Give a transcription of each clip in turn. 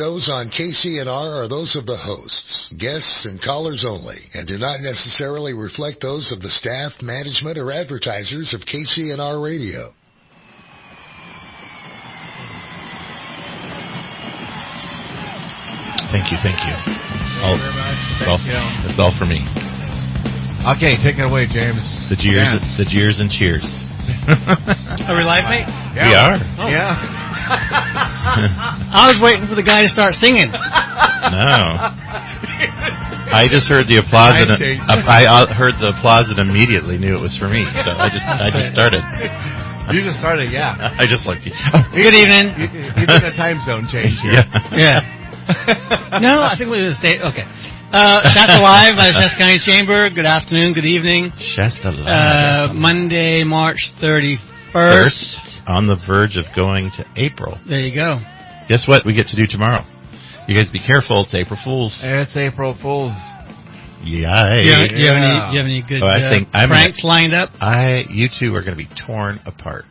shows on KCNR are those of the hosts, guests, and callers only, and do not necessarily reflect those of the staff, management, or advertisers of KCNR Radio. Thank you. Thank you very much. That's all for me. Okay, take it away, James. The jeers and cheers. Are we live, mate? Yeah. We are. Oh. Yeah. I was waiting for the guy to start singing. No. I just heard the applause, and I heard the applause and immediately knew it was for me. So I just started. You just started, yeah. I just like you. Good evening. You did a time zone change here. Yeah. No, I think we would stay. Okay. Shasta Live by the Shasta County Chamber. Good afternoon, good evening. Shasta Live. Monday, March 31st. On the verge of going to April. There you go. Guess what we get to do tomorrow? You guys be careful. It's April Fool's. It's April Fool's. Yay. Do you have any good pranks lined up? You two are going to be torn apart.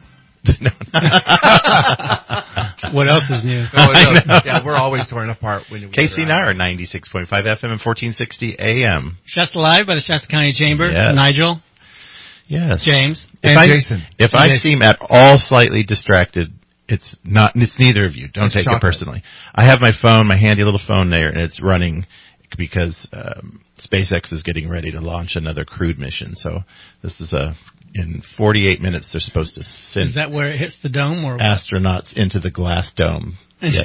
What else is new? Yeah, we're always torn apart. KCNR 96.5 FM and 1460 AM. Shasta Live by the Shasta County Chamber. Yes. Nigel. Yes. James. Jason. If I seem at all slightly distracted, it's neither of you. Don't take it personally. I have my phone, my handy little phone there, and it's running because SpaceX is getting ready to launch another crewed mission. So this is in 48 minutes, they're supposed to send. Is that where it hits the dome, or astronauts into the glass dome? Yes.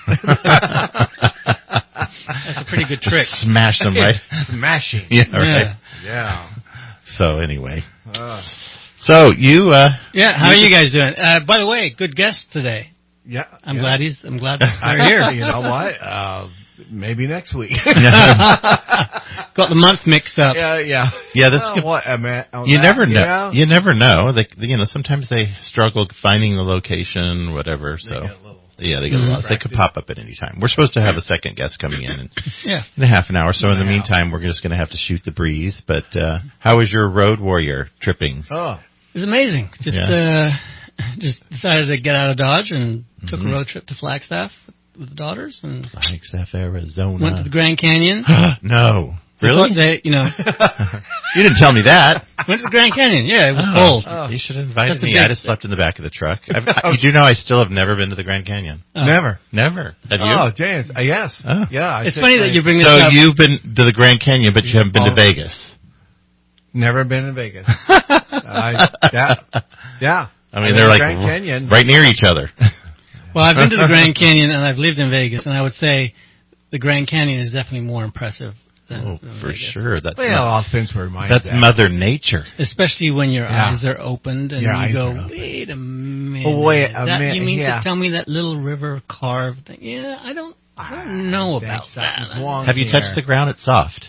That's a pretty good trick. Smash them, right? Smashing. Yeah, right. Yeah. So anyway. So you. Yeah. How are you guys doing? By the way, good guest today. Yeah. I'm glad they're here. You know what? Maybe next week. Got the month mixed up. Yeah. You never know. You never know. Sometimes they struggle finding the location, whatever. So they get lost. They could pop up at any time. We're supposed to have a second guest coming in a half an hour. So in the meantime, we're just going to have to shoot the breeze. But how was your Road Warrior tripping? Oh, it was amazing. Just decided to get out of Dodge and took a road trip to Flagstaff with the daughters, and Flagstaff, Arizona. Went to the Grand Canyon. No, really? You didn't tell me that. Went to the Grand Canyon. Yeah, it was cold. You should have invited me. I just slept in the back of the truck. You do know I still have never been to the Grand Canyon. Never. Have you? Oh, James. Yes. Yeah. It's funny that you bring this up. So you've been to the Grand Canyon, but you haven't been to Vegas. Never been to Vegas. Yeah. I mean, they're like Grand Canyon. Right near each other. Well, I've been to the Grand Canyon, and I've lived in Vegas, and I would say the Grand Canyon is definitely more impressive than for Vegas. Sure. That's all depends where your That's Mother Nature. Especially when your eyes are opened, and you go, wait a minute. You mean to tell me that little river carved thing? Yeah, I don't know about that. Have you touched the ground? It's soft.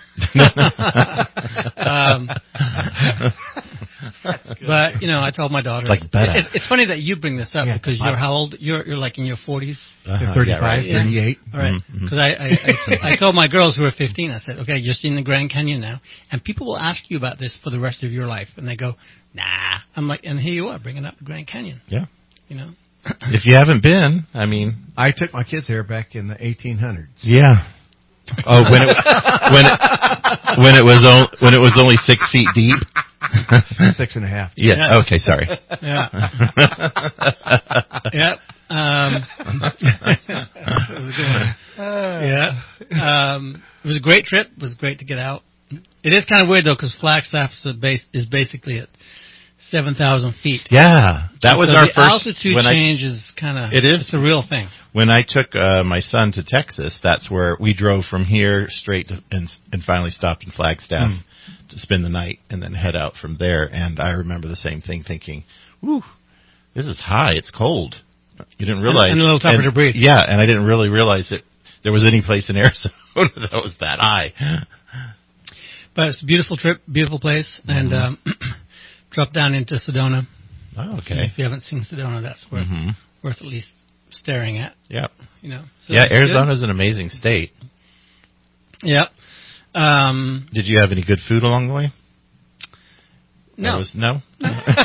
But I told my daughter. It's funny that you bring this up because you're how old? You're like in your 40s, 35, 38. All right. Because I told my girls who are 15. I said, okay, you're seeing the Grand Canyon now, and people will ask you about this for the rest of your life, and they go, nah. I'm like, and here you are bringing up the Grand Canyon. Yeah. If you haven't been, I mean, I took my kids there back in the 1800s. Yeah. Oh, when it was only 6 feet deep. 6.5. Yeah. Okay. Sorry. Yeah. Yep. It was a great trip. It was great to get out. It is kind of weird though, because Flagstaff is basically at 7,000 feet. Yeah, that was our the first altitude change is kind of. It's a real thing. When I took my son to Texas, that's where we drove from here straight to, and finally stopped in Flagstaff to spend the night and then head out from there. And I remember the same thing, thinking, "Whew, this is high. It's cold." You didn't realize, and a little tougher to breathe. Yeah, and I didn't really realize that there was any place in Arizona that was that high. But it's a beautiful trip, beautiful place, and drop down into Sedona. Oh, okay. If you haven't seen Sedona, that's worth at least staring at. Yep. So Arizona's an amazing state. Yep. Did you have any good food along the way? No. No?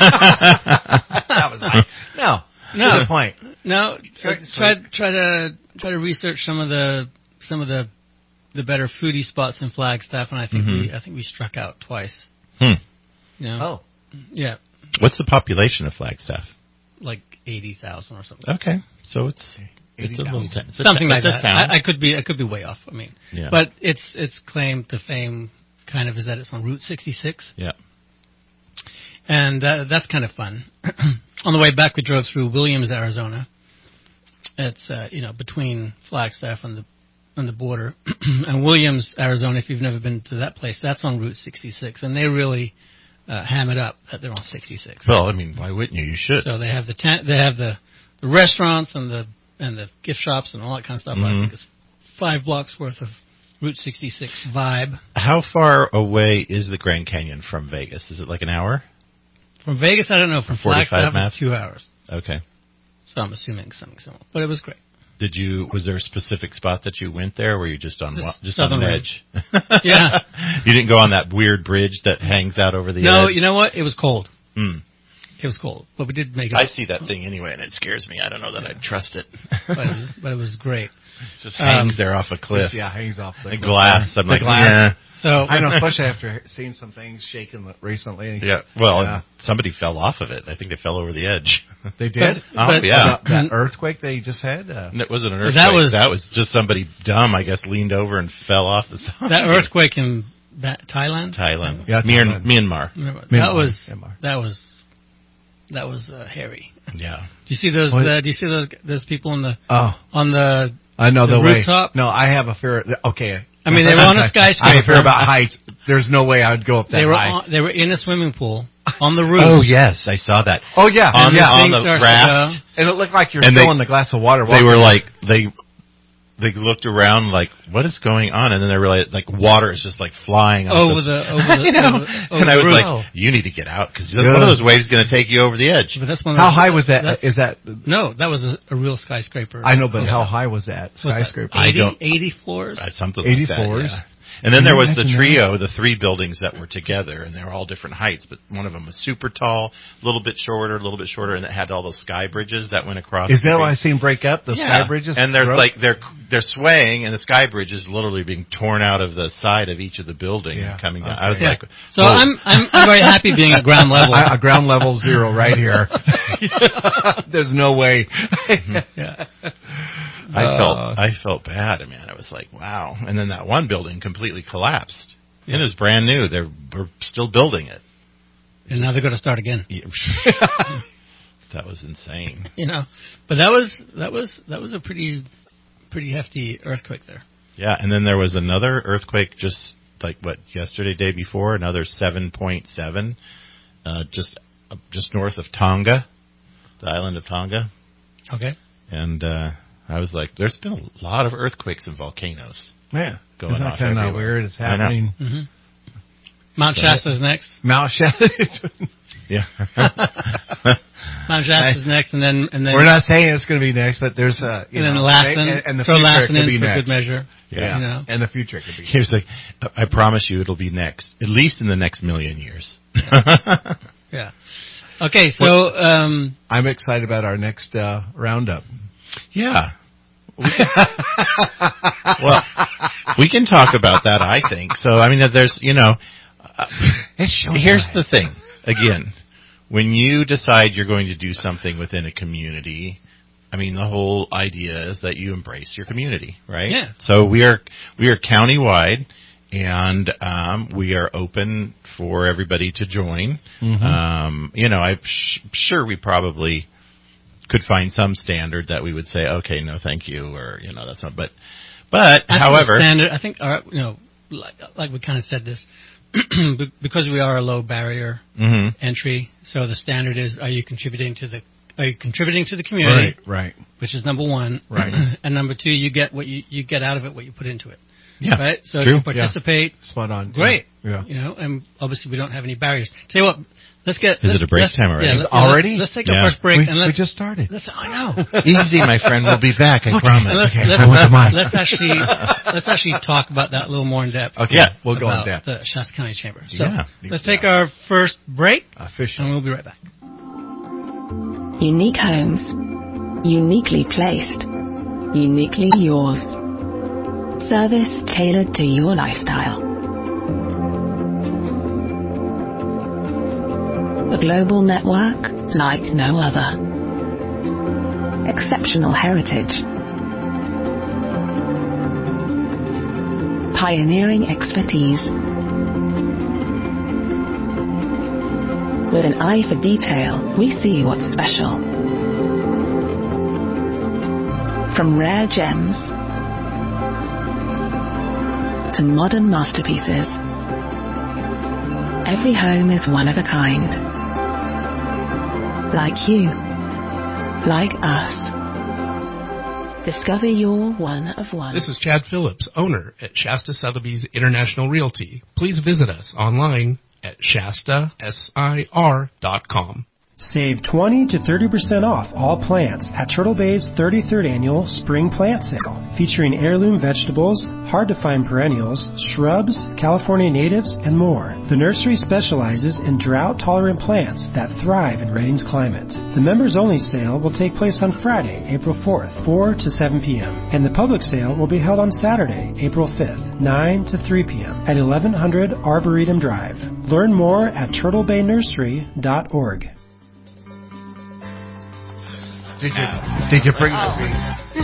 That was nice. No. No. Good point. No. Try to try to research some of the better foodie spots in Flagstaff, and I think we struck out twice. You know? Oh, yeah. What's the population of Flagstaff? Like 80,000 or something. Okay, so it's a little something like that. I could be way off. I mean, yeah. But its claim to fame kind of is that it's on Route 66. Yeah. And that's kind of fun. On the way back, we drove through Williams, Arizona. It's between Flagstaff and the border. And Williams, Arizona, if you've never been to that place, that's on Route 66, and they really ham it up that they're on 66. Well, I mean, why wouldn't you? You should. So they have the restaurants and the gift shops and all that kind of stuff. I think it's 5 blocks worth of Route 66 vibe. How far away is the Grand Canyon from Vegas? Is it like an hour? From Vegas, I don't know. From Flagstaff, it's 2 hours. Okay. So I'm assuming something similar. But it was great. Was there a specific spot that you went there, or were you just on the edge? Yeah. You didn't go on that weird bridge that hangs out over the edge? No, you know what? It was cold. It was cold. But we did make it. I see that thing anyway, and it scares me. I don't know that I'd trust it. but it was great. It just hangs there off a cliff. Yeah, hangs off the glass. I'm like, yeah. So I know, especially after seeing some things shaking recently. Yeah, well, somebody fell off of it. I think they fell over the edge. They did? Yeah. That earthquake they just had? It wasn't an earthquake. That was just somebody dumb, I guess, leaned over and fell off the side. That earthquake in Thailand? Thailand. Yeah, Myanmar. That was hairy. Yeah. Do you see those? Those people on the I know the rooftop? No, I have a fear. Okay. I mean, they were on a skyscraper. I have a fear about heights. There's no way I would go up that high. They were in a swimming pool on the roof. Oh yes, I saw that. Oh yeah, on the raft, and it looked like you're filling a glass of water. They were like they looked around like, what is going on? And then they realized like water is just like flying over the and I was like, you need to get out because one of those waves is going to take you over the edge. But that's how high was that? Is that no? That was a real skyscraper. I know, but how high was that skyscraper? 80 floors. Something 80 like that. floors. Yeah. And then there was the trio, the 3 buildings that were together, and they were all different heights, but one of them was super tall, a little bit shorter, and it had all those sky bridges that went across. Is that what I seen break up, the sky bridges? And there's like, they're swaying, and the sky bridge is literally being torn out of the side of each of the buildings and coming down. I was like, so I'm very happy being at ground level. Ground level 0 right here. There's no way. I felt bad. I mean, I was like, wow. And then that one building completely collapsed. Yeah. It was brand new. They were still building it. And now they're going to start again. That was insane. But that was a pretty hefty earthquake there. Yeah, and then there was another earthquake just like yesterday, day before, another 7.7, just north of Tonga, the island of Tonga. Okay. And I was like, there's been a lot of earthquakes and volcanoes. Yeah. Going Isn't off that kind of everywhere. weird? It's happening. Mm-hmm. Mount Shasta's next. Mount Shasta. Yeah. Mount Shasta's next, and then we're not saying it's going to be next, but there's and then Lassen, and the throw future Lassen could be in for next. good measure. Yeah. And the future could be. He was like, I promise you, it'll be next, at least in the next million years. Yeah. Okay, so I'm excited about our next roundup. Yeah. Well, we can talk about that, I think. So, I mean, there's, here's the thing. Again, when you decide you're going to do something within a community, I mean, the whole idea is that you embrace your community, right? Yeah. So we are countywide, and we are open for everybody to join. Mm-hmm. I'm sure we probably could find some standard that we would say, okay, no, thank you, or that's not. But however, I think like we kind of said this, because we are a low barrier entry. So the standard is: are you contributing to the community? Right. Which is number one. Right. And number two, you get what you get out of it, what you put into it. Yeah. Right. So True. if you participate, spot on. Great. Yeah. And obviously we don't have any barriers. Tell you what. Is it a break time already? Yeah, already? Let's take our first break. We just started. I know. Easy, my friend. We'll be back. I promise. Let's actually talk about that a little more in depth. Okay. Yeah, we'll go in depth. The Shasta County Chamber. So let's take our first break. Official. And we'll be right back. Unique homes. Uniquely placed. uniquely yours. Service tailored to your lifestyle. A global network like no other. Exceptional heritage. Pioneering expertise. With an eye for detail, we see what's special. From rare gems to modern masterpieces, every home is one of a kind. Like you, like us. Discover your one of one. This is Chad Phillips, owner at Shasta Sotheby's International Realty. Please visit us online at shastasir.com. Save 20 to 30% off all plants at Turtle Bay's 33rd Annual Spring Plant Sale, featuring heirloom vegetables, hard-to-find perennials, shrubs, California natives, and more. The nursery specializes in drought-tolerant plants that thrive in Redding's climate. The members-only sale will take place on Friday, April 4th, 4 to 7 p.m., and the public sale will be held on Saturday, April 5th, 9 to 3 p.m. at 1100 Arboretum Drive. Learn more at turtlebaynursery.org. Did you bring the beat?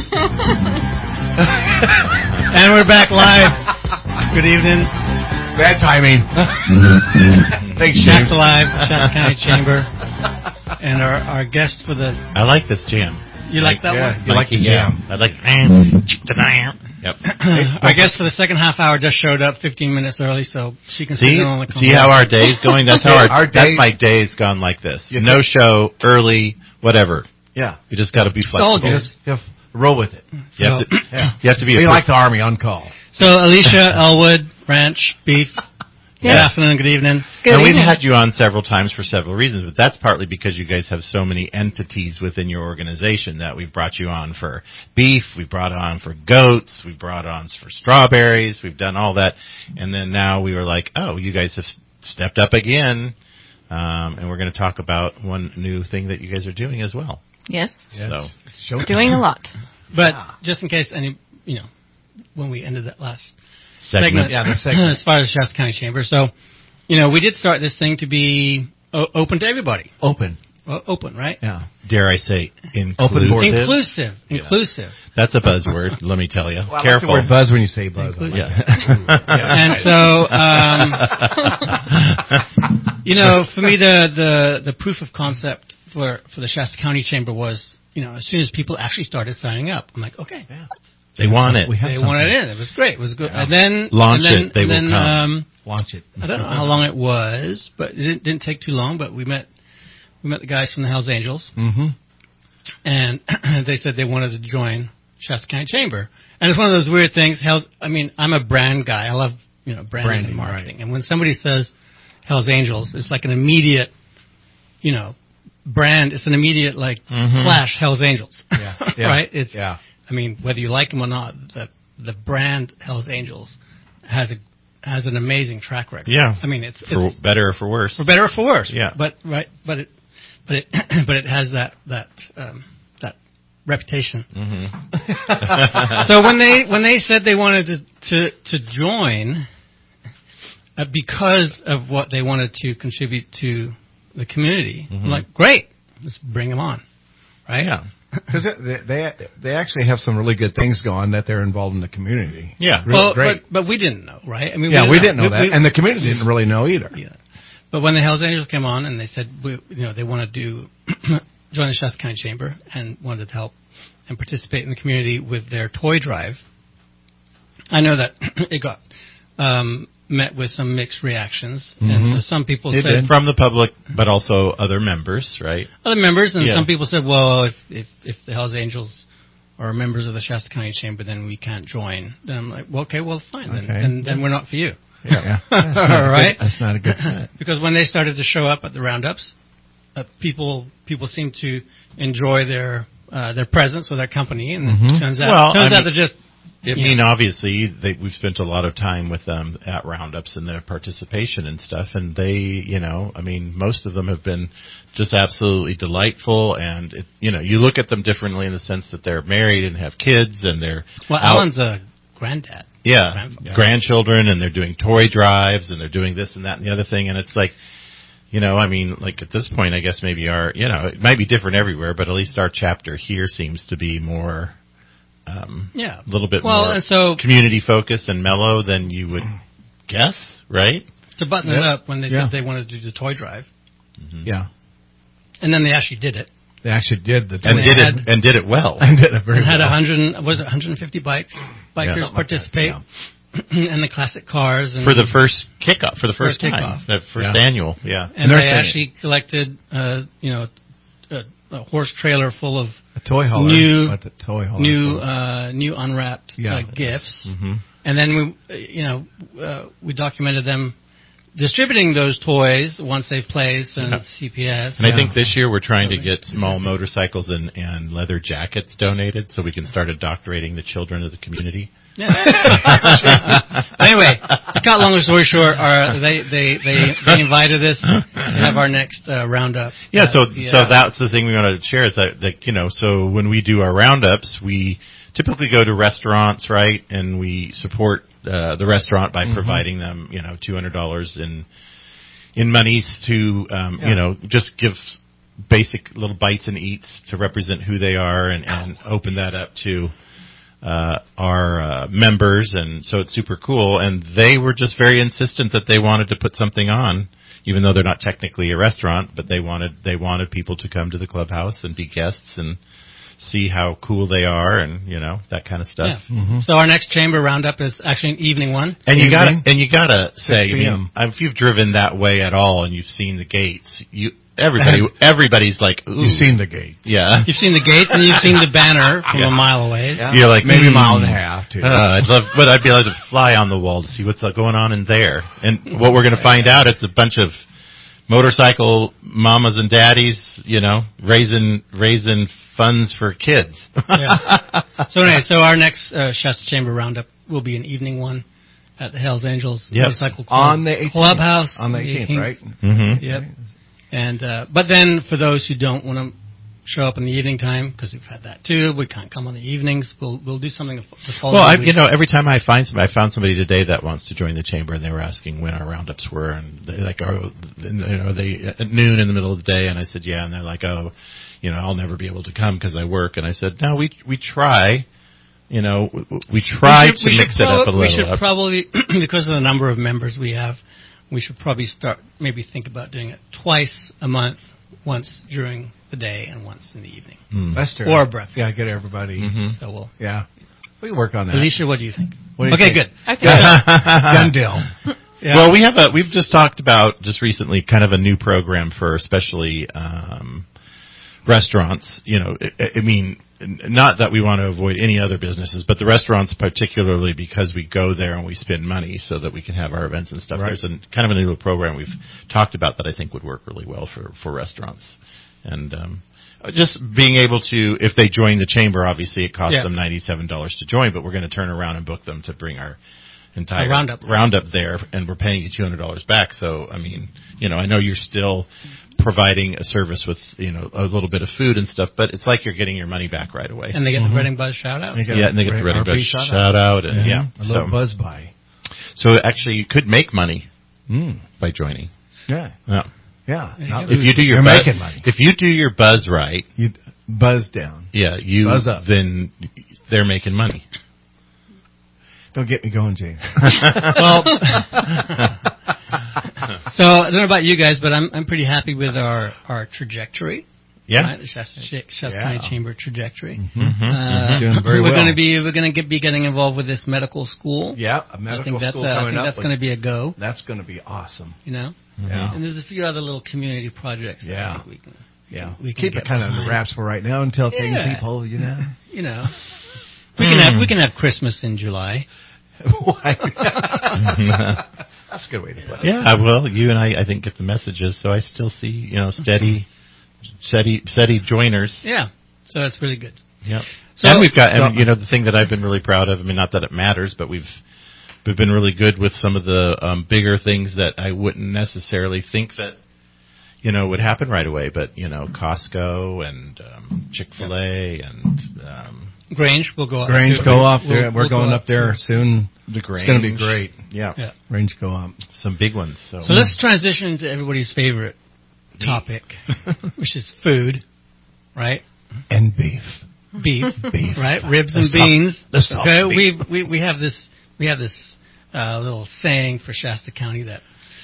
And we're back live. Good evening. Bad timing. Thanks, James. Shasta Live, Shasta County Chamber. And our guest for the... I like this jam. You like that one? You like the jam. I like... Yep. Our guest for the second half hour just showed up 15 minutes early, so she can sit on the computer. See how our day's going? That's how that's my day's gone like this. No show, early, whatever. Yeah. You just got to be flexible. You just roll with it. You have to be like the Army on call. So, Alicia, Elwood, Ranch, Beef, good afternoon, good evening. And we've had you on several times for several reasons, but that's partly because you guys have so many entities within your organization that we've brought you on for beef, we've brought on for goats, we've brought on for strawberries, we've done all that. And then now we were like, oh, you guys have stepped up again, and we're going to talk about one new thing that you guys are doing as well. Yes. So doing a lot. But just in case any, when we ended that last segment. As far as Shasta County Chamber. So, we did start this thing to be open to everybody. Open, right? Yeah. Dare I say inclusive? Inclusive. That's a buzzword, let me tell you. Well, Careful. I like the word buzz when you say buzz. And so, for me, the proof of concept for the Shasta County Chamber was, as soon as people actually started signing up, I'm like, okay. Yeah. They want it. They wanted it in. It was great. It was good. Yeah. And then launch it. They will come. Launch it. I don't know how long it was, but it didn't take too long. But we met the guys from the Hells Angels, and they said they wanted to join Shasta County Chamber. And it's one of those weird things. I'm a brand guy. I love branding and marketing. Right. And when somebody says Hells Angels, it's like an immediate, brand. It's an immediate flash Hells Angels, right? It's whether you like them or not, the brand Hells Angels has an amazing track record. Yeah, it's for better or for worse. For better or for worse. Yeah, but it has that reputation. So when they said they wanted to join, because of what they wanted to contribute to the community, I'm like, great, let's bring them on, right? Yeah. Because they actually have some really good things going that they're involved in the community. Yeah, really great. But we didn't know, right? We didn't know that, and the community didn't really know either. Yeah. But when the Hells Angels came on and they said, they want to join the Shasta County Chamber and wanted to help and participate in the community with their toy drive, I know that it got met with some mixed reactions, and so some people said from the public, but also other members, right? Other members, and some people said, well, if the Hells Angels are members of the Shasta County Chamber, then we can't join. Then I'm like, well, okay, well, fine, then we're not for you. Yeah. All right. That's not a good fit. Because when they started to show up at the roundups, people seemed to enjoy their presence with our company, and turns out they're just I mean, obviously, we've spent a lot of time with them at roundups and their participation and stuff, and they, you know, I mean, most of them have been just absolutely delightful, and, you know, you look at them differently in the sense that they're married and have kids, and they're Alan's a granddad. Yeah, grandchildren, and they're doing toy drives, and they're doing this and that and the other thing, and it's like, you know, I mean, like at this point, I guess maybe it might be different everywhere, but at least our chapter here seems to be more... a little bit more community focused and mellow than you would guess, right? To button it up when they said they wanted to do the toy drive. Mm-hmm. Yeah. And then they actually did it. They actually did the toy and did it well. And did it very well. Had 150 bikers participate and the classic cars. And for the first kickoff, for the first time. That first annual, And they actually collected, a horse trailer full of toy hauler, new unwrapped gifts, and then we documented them distributing those toys once they've placed and CPS. And I think this year we're trying to get small motorcycles and leather jackets donated so we can start indoctrinating the children of the community. Yeah. Anyway, to cut long story short, they invited us to have our next roundup. Yeah, so that's the thing we wanted to share is that so when we do our roundups, we typically go to restaurants, right, and we support the restaurant by providing them, $200 in monies to just give basic little bites and eats to represent who they are and open that up to our members, and so it's super cool. And they were just very insistent that they wanted to put something on, even though they're not technically a restaurant, but they wanted people to come to the clubhouse and be guests and see how cool they are, and that kind of stuff. Yeah. Mm-hmm. So our next chamber roundup is actually an evening one. And you gotta say, if you've driven that way at all and you've seen the gates, everybody's like, ooh. You've seen the gates. Yeah. You've seen the gates and you've seen the banner from a mile away. Yeah. You're like, maybe a mile and a half, too. I'd be able to fly on the wall to see what's going on in there. And what we're going to find out, it's a bunch of motorcycle mamas and daddies, raising funds for kids. Yeah. So anyway, our next Shasta Chamber Roundup will be an evening one at the Hells Angels Motorcycle Club. On the 18th. Clubhouse. On the 18th, right? Mm-hmm. Yep. And but then for those who don't want to show up in the evening time, because we've had that too, we can't come on the evenings. We'll do something the following week. Every time I found somebody today that wants to join the chamber, and they were asking when our roundups were, and they're like, are they at noon in the middle of the day? And I said, yeah, and they're like, I'll never be able to come because I work. And I said, no, we try. We try to mix it up a little. We should probably, because of the number of members we have, we should probably think about doing it twice a month, once during the day and once in the evening. That's true. Or breakfast. Yeah, get everybody. Mm-hmm. So we can work on that. Alicia, what do you think? Okay, good. I think Done deal. Yeah. Well, we've just talked about just recently kind of a new program for especially restaurants. Not that we want to avoid any other businesses, but the restaurants particularly because we go there and we spend money so that we can have our events and stuff. Right. There's kind of a new program we've talked about that I think would work really well for restaurants. And just being able to, if they join the chamber, obviously it costs them $97 to join, but we're going to turn around and book them to bring our entire roundup there, and we're paying you $200 back. So, I know you're still providing a service with, a little bit of food and stuff, but it's like you're getting your money back right away. And they get the Reading Buzz shout out. And they get the Reading Buzz shout out. And a little buzz buy. So actually you could make money by joining. Yeah. If you do your making money. If you do your buzz right. You buzz down. Yeah, buzz up. Then they're making money. Don't get me going, James. Well, so I don't know about you guys, but I'm pretty happy with our trajectory. Yeah, right? The Shasta County Chamber trajectory. Mm-hmm. Doing very well. We're going to be getting involved with this medical school. Yeah, a medical school coming up. I think that's going to be a go. That's going to be awesome. Yeah. And there's a few other little community projects. Yeah. I think we can. We keep it kind of under wraps for right now until things keep hold. We can have Christmas in July. That's a good way to put it. Yeah, well, you and I think, get the messages, so I still see, steady joiners. Yeah, so that's really good. Yep. And we've got, and, the thing that I've been really proud of, I mean, not that it matters, but we've been really good with some of the bigger things that I wouldn't necessarily think that, would happen right away. But, Costco and Chick-fil-A and Grange will go up. Grange go up. We're going up there soon. The Grange. It's going to be great. Yeah. Grange go up. Some big ones. So let's transition to everybody's favorite topic, which is food, right? And beef. Beef, right? Ribs and beans. Let's talk beef. We have this little saying for Shasta County that,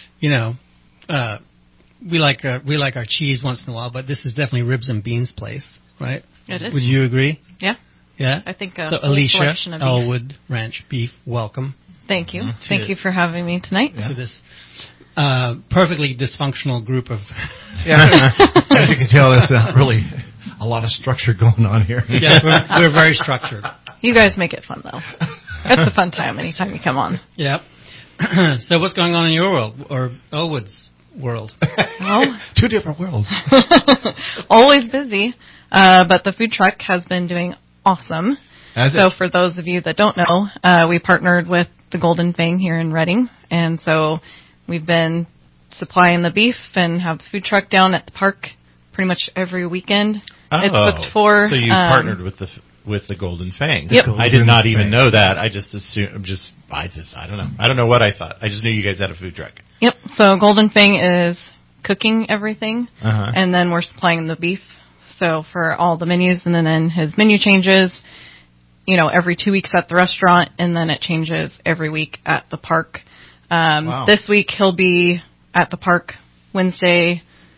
we like our cheese once in a while, but this is definitely Ribs and Beans place, right? It is. Would you agree? Yeah. Yeah. I think so. Alicia, Elwood Ranch Beef, welcome. Thank you. Thank you for having me tonight. To this perfectly dysfunctional group of. Yeah. As you can tell, there's really a lot of structure going on here. Yeah, we're very structured. You guys make it fun, though. It's a fun time anytime you come on. Yep. So what's going on in your world, or Elwood's world? Well, 2 different worlds. Always busy, but the food truck has been doing awesome. So for those of you that don't know, we partnered with the Golden Fang here in Redding, and so we've been supplying the beef and have the food truck down at the park pretty much every weekend. It's booked for. So you partnered with the Golden Fang. Yep. I did not even know that. I just assumed, I don't know. I don't know what I thought. I just knew you guys had a food truck. Yep. So Golden Fang is cooking everything, and then we're supplying the beef. So for all the menus, and then his menu changes, every 2 weeks at the restaurant, and then it changes every week at the park. Wow. This week he'll be at the park Wednesday,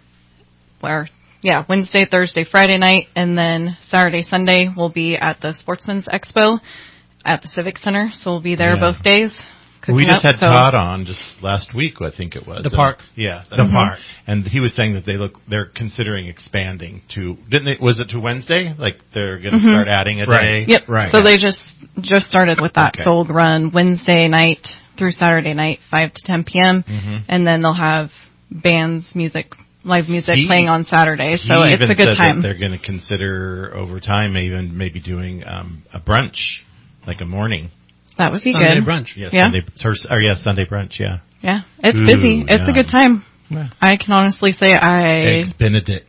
Thursday, Friday night, and then Saturday, Sunday we'll be at the Sportsman's Expo at the Civic Center. So we'll be there both days. We just had Todd on just last week, I think it was. The park. Yeah, the park. And he was saying that they're considering expanding to, was it to Wednesday? Like they're going to start adding a day? Yep. Right. So they just started with that. Okay. So we'll run Wednesday night through Saturday night, 5 to 10 p.m. And then they'll have bands, live music playing on Saturday. So it's a good time. They're going to consider over time even maybe doing a brunch, like a morning. That would be Sunday good. Brunch. Yeah, Sunday brunch, yeah. Yeah, it's busy. It's a good time. Yeah. I can honestly say Eggs Benedict.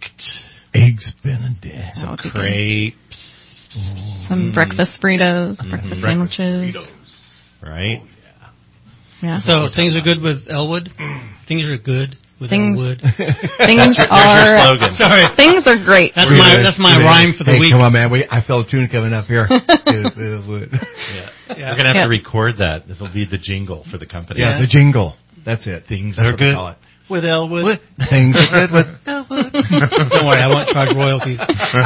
Some crepes. Some breakfast burritos, breakfast sandwiches. Right? Yeah. So things are good with Elwood? Things are good with Elwood? Things are... slogan. Sorry. Things are great. That's my rhyme for the week. Come on, man. I feel a tune coming up here. We're going to have to record that. This will be the jingle for the company. Yeah, the jingle. That's it. Things are good with Elwood. Things are good with Elwood. Don't worry, I won't charge royalties.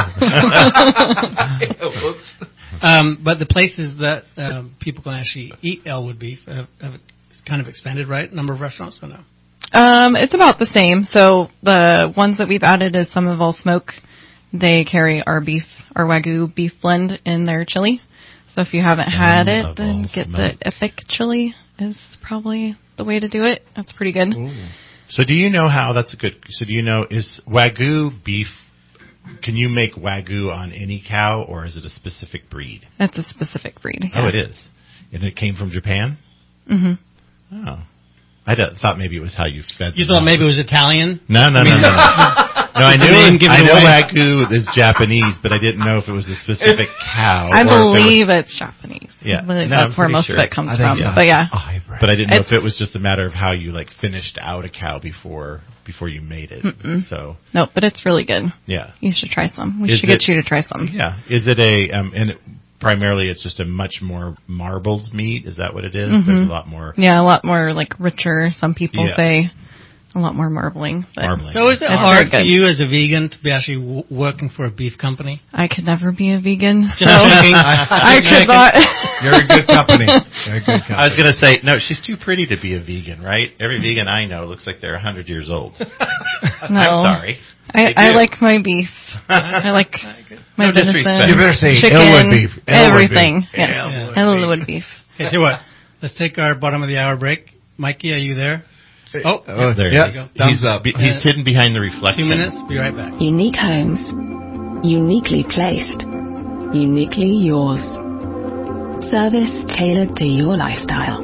But the places that people can actually eat Elwood beef have kind of expanded, right? Number of restaurants or no? It's about the same. So the ones that we've added is Somerville Smoke. They carry our Wagyu beef blend in their chili. So if you haven't had it, then get the Epic chili is probably the way to do it. That's pretty good. Ooh. So do you know is Wagyu beef, can you make Wagyu on any cow, or is it a specific breed? It's a specific breed. Yeah. Oh, it is. And it came from Japan? Mm-hmm. Oh. I thought maybe it was how you fed. You thought maybe it was Italian? No. No, I know Wagyu is Japanese, but I didn't know if it was a specific cow. I believe it's Japanese. Yeah. That's where most of it comes from. Yeah. But yeah. But I didn't know if it was just a matter of how you finished out a cow before you made it. Mm-mm. So. No, but it's really good. Yeah. You should try some. We should get you to try some. Yeah. Is it primarily it's just a much more marbled meat? Is that what it is? Mm-hmm. There's a lot more. Yeah, a lot more richer. Some people say a lot more marbling. So is it hard for you as a vegan to be actually working for a beef company? I could never be a vegan. Just joking. I could not. You're a good company. I was going to say, no, she's too pretty to be a vegan, right? Every vegan I know looks like they're 100 years old. No. I'm sorry. I like my beef. I like my venison, you better say chicken, Elwood beef. Everything. Elwood beef. Okay, so what? Let's take our bottom of the hour break. Mikey, are you there? Oh, there you go. Thumbs up. He's hidden behind the reflection. 2 minutes. Be right back. Unique homes. Uniquely placed. uniquely yours. Service tailored to your lifestyle.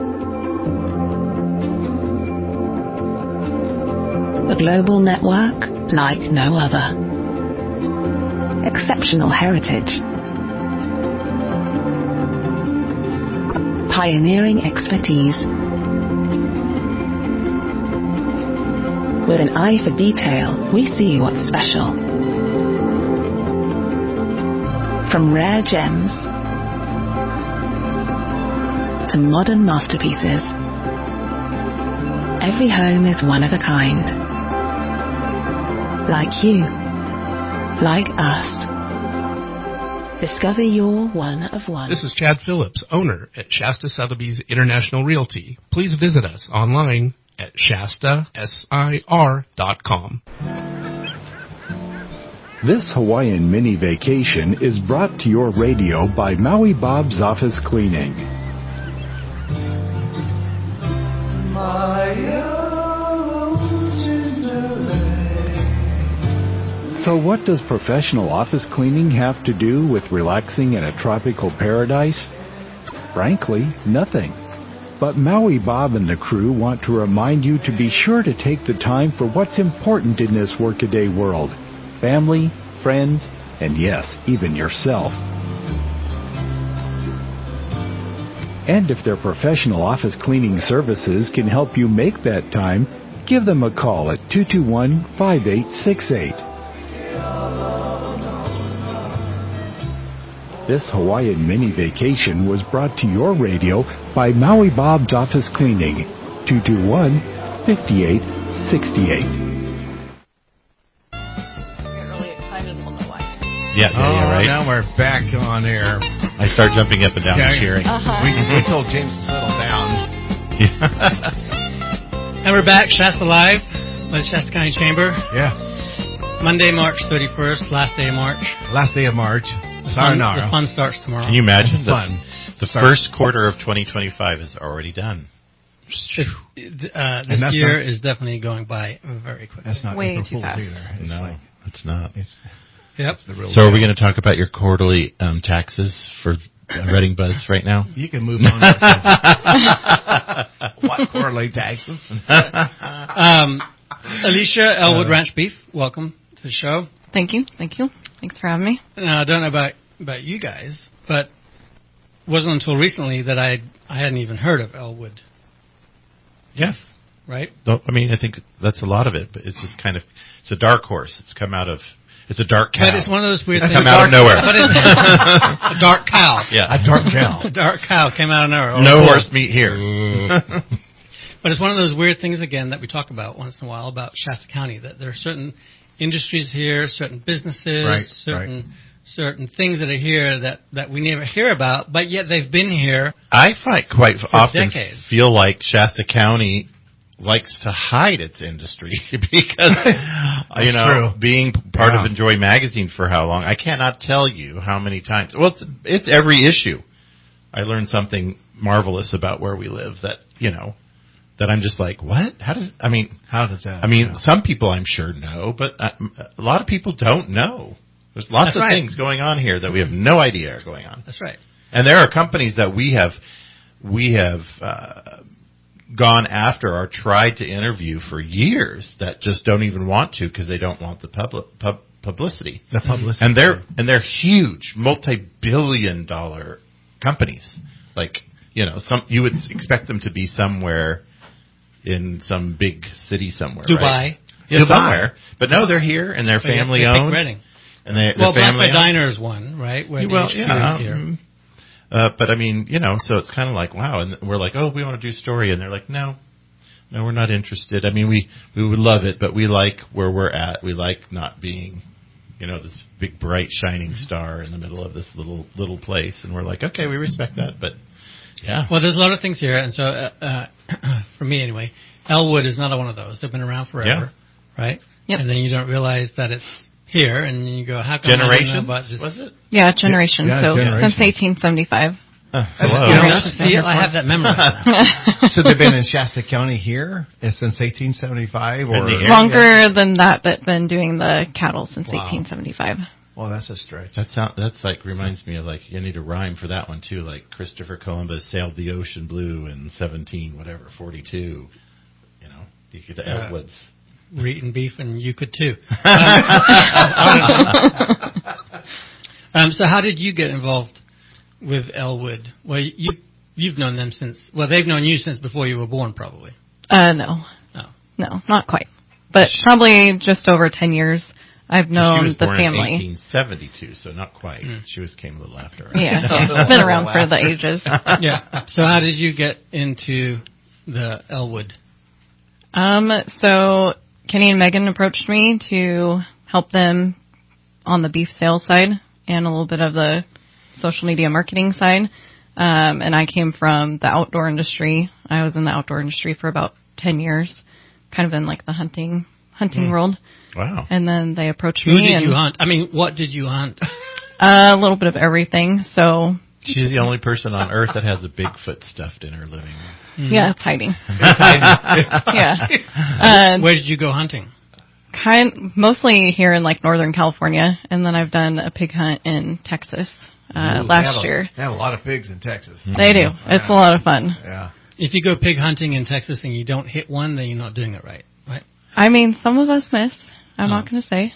A global network like no other. Exceptional heritage. Pioneering expertise. With an eye for detail, we see what's special. From rare gems to modern masterpieces, every home is one of a kind. Like you, like us. Discover your one of one. This is Chad Phillips, owner at Shasta Sotheby's International Realty. Please visit us online at shastasir.com. This Hawaiian mini vacation is brought to your radio by Maui Bob's Office Cleaning. So what does professional office cleaning have to do with relaxing in a tropical paradise? Frankly, nothing. But Maui Bob and the crew want to remind you to be sure to take the time for what's important in this workaday world. Family, friends, and yes, even yourself. And if their professional office cleaning services can help you make that time, give them a call at 221-5868. This Hawaiian mini vacation was brought to your radio by Maui Bob's Office Cleaning, 221-5868. Yeah, right. Now we're back on air. I start jumping up and down and cheering. We told James to settle down. And we're back, Shasta Live by the Shasta County Chamber. Yeah. Monday, March 31st, last day of March. Last day of March. The fun starts tomorrow. Can you imagine? The first quarter of 2025 is already done. This year is definitely going by very quickly. That's not way too fast either. It's not. Yep. So are we going to talk about your quarterly taxes for Reading Buzz right now? You can move on that subject. What quarterly taxes? Alicia, Elwood Ranch Beef, welcome to the show. Thank you. Thanks for having me. Now, I don't know about you guys, but it wasn't until recently that I hadn't even heard of Elwood. Yeah. Right? I mean, I think that's a lot of it, but it's just kind of, it's a dark horse. It's a dark cow. But it's one of those weird things. Come out of nowhere. But it's a dark cow. Yeah. A dark cow. A dark cow came out of nowhere. No horse meat here. But it's one of those weird things, again, that we talk about once in a while about Shasta County, that there are certain industries here, certain businesses, certain things that are here that we never hear about, but yet they've been here. I quite often decades. feel like Shasta County likes to hide its industry because, being part of Enjoy Magazine for how long, I cannot tell you how many times. Well, it's every issue. I learned something marvelous about where we live that I'm just like, what? How does that? I mean, some people I'm sure know, but a lot of people don't know. There's lots of things going on here that we have no idea are going on. That's right. And there are companies that we have gone after or tried to interview for years that just don't even want to because they don't want the publicity. The publicity. And they're huge, multi-billion-dollar companies. Like, you would expect them to be somewhere in some big city somewhere. Dubai. Right? Yeah, somewhere. But no, they're here and they're family owned. And Black Diner is one, right? Where the HQ is here. But I mean, so it's kind of like, wow. And we're like, oh, we want to do story. And they're like, no, we're not interested. I mean, we would love it, but we like where we're at. We like not being, this big, bright, shining star in the middle of this little place. And we're like, okay, we respect that. But yeah. Well, there's a lot of things here. And so, for me anyway, Elwood is not one of those. They've been around forever, right? Yep. And then you don't realize that it's here, and you go, how come Generation? Was it? Yeah, Generation. Generation. Since 1875. Hello. I have that memorized. So they've been in Shasta County here since 1875? Or Longer than that, but been doing the cattle since 1875. Well, that's a stretch. That's like reminds me of like you need a rhyme for that one too. Like Christopher Columbus sailed the ocean blue in 42. You know, you could Elwoods. We're eating beef, and you could too. So how did you get involved with Elwood? Well, you've known them since. Well, they've known you since before you were born, probably. No, not quite, but probably just over 10 years. I've known the family. In 1872, so not quite. She came a little after. Right? Yeah, been around for the ages. Yeah. So how did you get into the Elwood? So Kenny and Megan approached me to help them on the beef sales side and a little bit of the social media marketing side. And I came from the outdoor industry. I was in the outdoor industry for about 10 years, kind of in like the hunting world. Wow. And then they approached me. Who did you hunt? I mean, what did you hunt? A little bit of everything. So she's the only person on earth that has a Bigfoot stuffed in her living room. Mm-hmm. Yeah, it's hiding. Yeah. Where did you go hunting? Mostly here in like Northern California, and then I've done a pig hunt in Texas last year. They have a lot of pigs in Texas. They do. It's a lot of fun. Yeah. If you go pig hunting in Texas and you don't hit one, then you're not doing it right? I mean, some of us miss. I'm not going to say.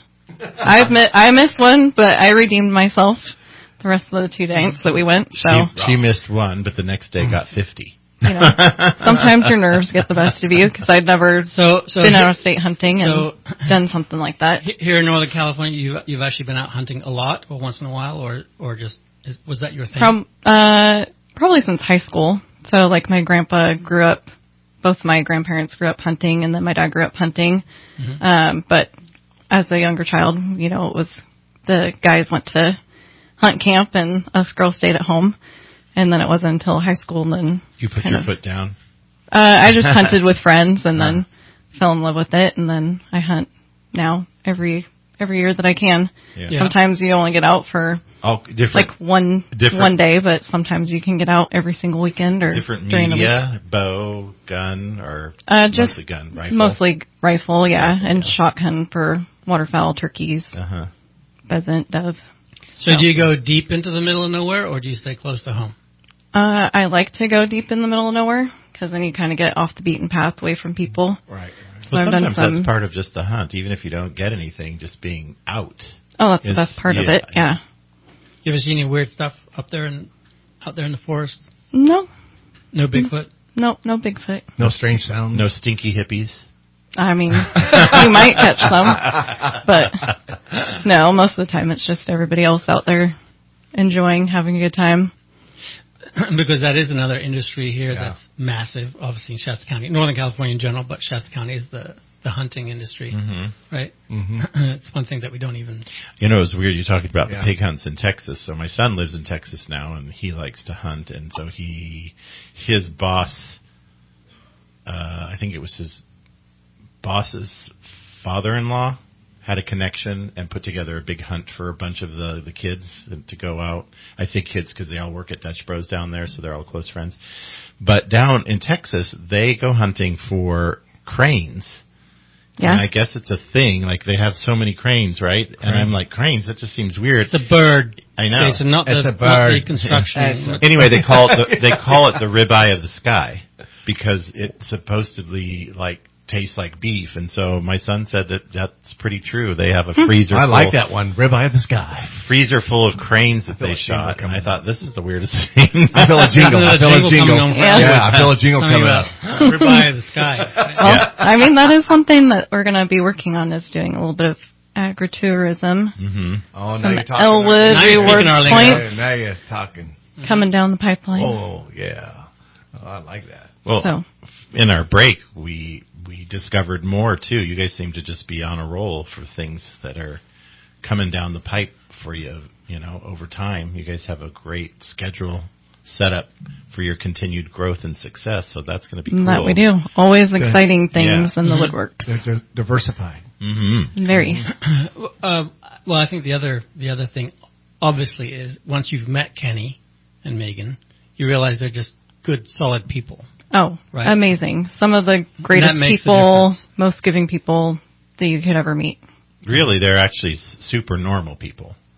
I missed one, but I redeemed myself the rest of the 2 days that we went. So she missed one, but the next day got 50. You know, sometimes your nerves get the best of you because I'd never been out of state hunting and done something like that. Here in Northern California, you've actually been out hunting a lot, or once in a while, or just was that your thing? Probably since high school. So like my grandpa grew up. Both my grandparents grew up hunting, and then my dad grew up hunting. Mm-hmm. But as a younger child, you know, it was the guys went to hunt camp, and us girls stayed at home. And then it wasn't until high school, and then you put your foot down. I just hunted with friends, and then fell in love with it, and then I hunt now every year that I can. Yeah. Sometimes you only get out for like one day, but sometimes you can get out every single weekend or different during media, the week. Bow, gun, or just mostly gun, rifle. Mostly rifle, and shotgun for waterfowl, turkeys, pheasant, dove. So do you go deep into the middle of nowhere, or do you stay close to home? I like to go deep in the middle of nowhere because then you kind of get off the beaten path away from people. Right. Well, sometimes that's part of just the hunt, even if you don't get anything, just being out. Oh, that's the best part of it, yeah. You ever see any weird stuff out there in the forest? No. No Bigfoot? No Bigfoot. No strange sounds? No stinky hippies? I mean, you might catch some, but no, most of the time it's just everybody else out there enjoying, having a good time. Because that is another industry here that's massive, obviously in Shasta County, Northern California in general, but Shasta County is the hunting industry, right? Mm-hmm. It's one thing that we don't even... You know, it's weird you talking about the pig hunts in Texas. So my son lives in Texas now, and he likes to hunt, and so his boss, I think it was his boss's father-in-law, had a connection and put together a big hunt for a bunch of the kids to go out. I say kids because they all work at Dutch Bros down there, so they're all close friends. But down in Texas, they go hunting for cranes. Yeah. And I guess it's a thing. Like, they have so many cranes, right? Cranes. And I'm like, cranes? That just seems weird. It's a bird. I know. Jason, not it's the, a bird. Not the construction. Anyway, they call it the ribeye of the sky because it supposedly, like, tastes like beef, and so my son said that's pretty true. They have a freezer. I like that one, ribeye of the sky. Freezer full of cranes that they shot, and I thought this is the weirdest thing. I feel a jingle. I feel a jingle coming up. Ribeye of the sky. Well, I mean, that is something that we're going to be working on, is doing a little bit of agritourism. Mm-hmm. Oh, now some you're talking. Elwood Rewards Points. Now you're talking. Coming down the pipeline. Oh yeah, I like that. Well, in our break, we discovered more, too. You guys seem to just be on a roll for things that are coming down the pipe for you, over time. You guys have a great schedule set up for your continued growth and success, so that's going to be cool. That we do. Always exciting things in the woodworks. They're diversified. Mm-hmm. Very. Well, I think the other thing, obviously, is once you've met Kenny and Megan, you realize they're just good, solid people. Oh, right. Amazing. Some of the greatest people, most giving people that you could ever meet. Really, they're actually super normal people.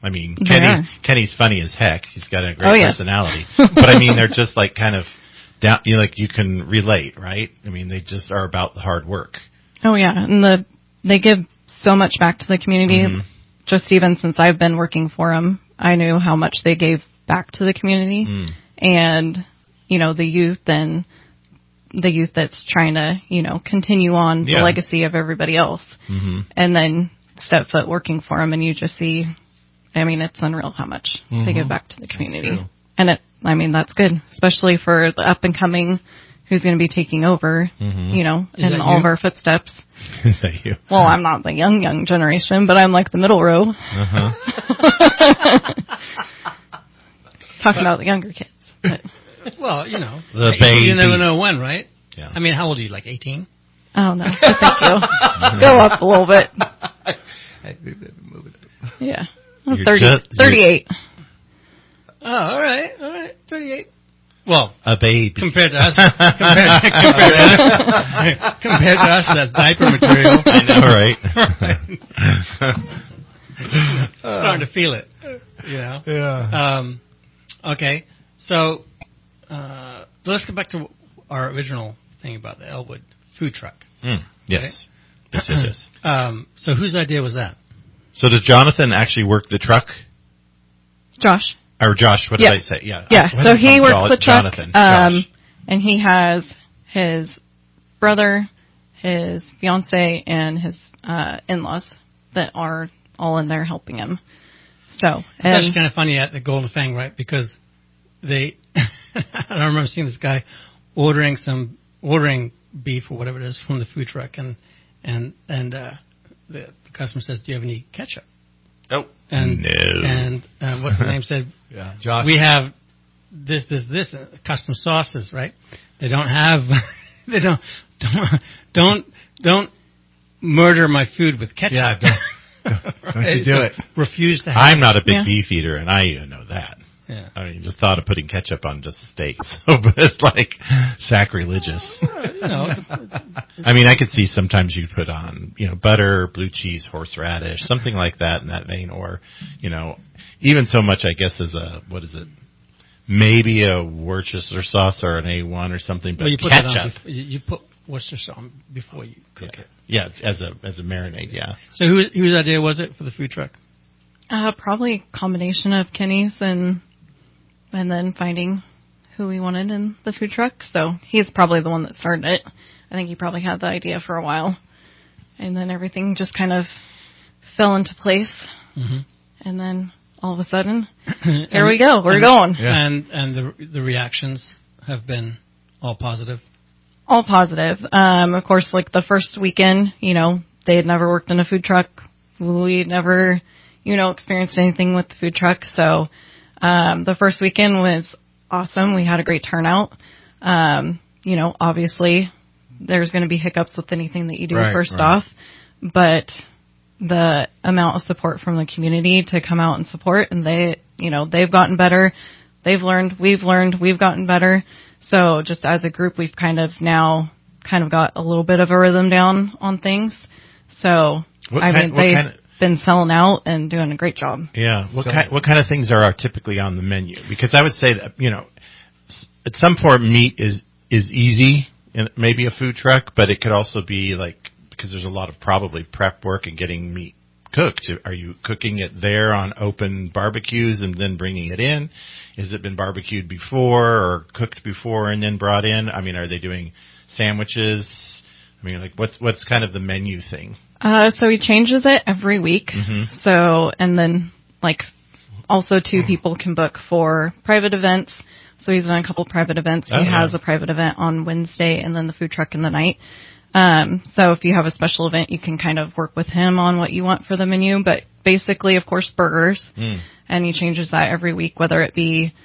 I mean, Kenny's funny as heck. He's got a great personality. But I mean, they're just like kind of down, you can relate, right? I mean, they just are about the hard work. Oh yeah. And they give so much back to the community. Mm-hmm. Just even since I've been working for them, I knew how much they gave back to the community. And, the youth and the youth that's trying to, continue on the legacy of everybody else. Mm-hmm. And then step foot working for them, and you just see, it's unreal how much they give back to the community. And that's good, especially for the up and coming who's going to be taking over, in all of our footsteps. Is that you? Well, I'm not the young generation, but I'm like the middle row. Uh-huh. Talking about the younger kids. But. Well, the baby. You never know when, right? Yeah. How old are you? Like 18? Oh, no. Thank you. Go up a little bit. Yeah. 38. Oh, all right. 38. Well, a baby. Compared to us, that's diaper material. I know, right? Starting to feel it. Yeah. Okay. So, let's go back to our original thing about the Elwood food truck. Yes. Okay? Yes. So whose idea was that? So does Jonathan actually work the truck? Josh. Or Josh, what did I say? Yeah. Yeah, so he works the truck, and he has his brother, his fiance, and his in-laws that are all in there helping him. So it's actually kind of funny at the Golden Fang, right? Because I don't remember seeing this guy ordering beef or whatever it is from the food truck, and the customer says, "Do you have any ketchup?" Nope. And what's the name said? Yeah, Josh. We have this custom sauces, right? They don't have. They don't murder my food with ketchup. Yeah, don't you do it? Refuse to. I'm not a big beef eater, and I even know that. Yeah. The thought of putting ketchup on just steaks, it's like sacrilegious. I could see sometimes you put on, butter, blue cheese, horseradish, something like that in that vein, or, even so much, I guess, as maybe a Worcestershire sauce or an A1 or something, but you put ketchup. You put Worcestershire sauce before you cook it. Yeah, as a marinade, yeah. So whose idea was it for the food truck? Probably a combination of Kenny's and then finding who we wanted in the food truck. So he's probably the one that started it. I think he probably had the idea for a while. And then everything just kind of fell into place. Mm-hmm. And then all of a sudden, here we go. We're going. Yeah. And the reactions have been all positive? All positive. Of course, like the first weekend, they had never worked in a food truck. We'd never, experienced anything with the food truck. So the first weekend was awesome. We had a great turnout. Obviously there's going to be hiccups with anything that you do off, but the amount of support from the community to come out and support, and they've gotten better. They've learned, we've gotten better. So just as a group, we've kind of got a little bit of a rhythm down on things. So, they've been selling out and doing a great job. Yeah. What kind of things are typically on the menu? Because I would say that, at some point meat is easy in maybe a food truck, but it could also be because there's a lot of probably prep work and getting meat cooked. Are you cooking it there on open barbecues and then bringing it in? Has it been barbecued before or cooked before and then brought in? Are they doing sandwiches? What's kind of the menu thing? So he changes it every week. Mm-hmm. So, and then also too, people can book for private events. So he's done a couple private events. He has a private event on Wednesday and then the food truck in the night. So if you have a special event, you can kind of work with him on what you want for the menu. But basically, of course, burgers. And he changes that every week, whether it be,